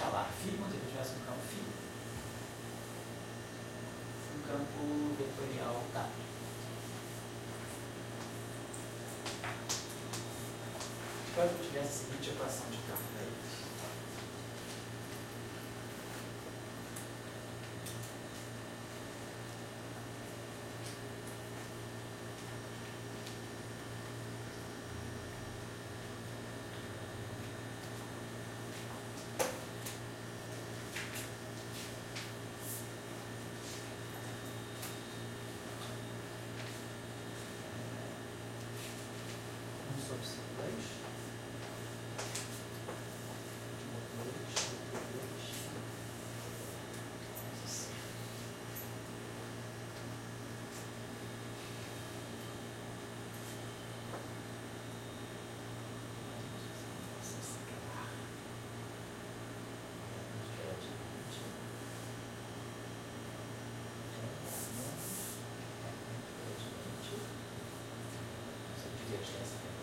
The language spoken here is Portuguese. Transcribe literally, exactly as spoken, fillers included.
escalar φ, como se eu tivesse um campo φ, um campo vetorial W. Quando eu tivesse a seguinte equação de campo para isso. um sobre cinco, dois. Essa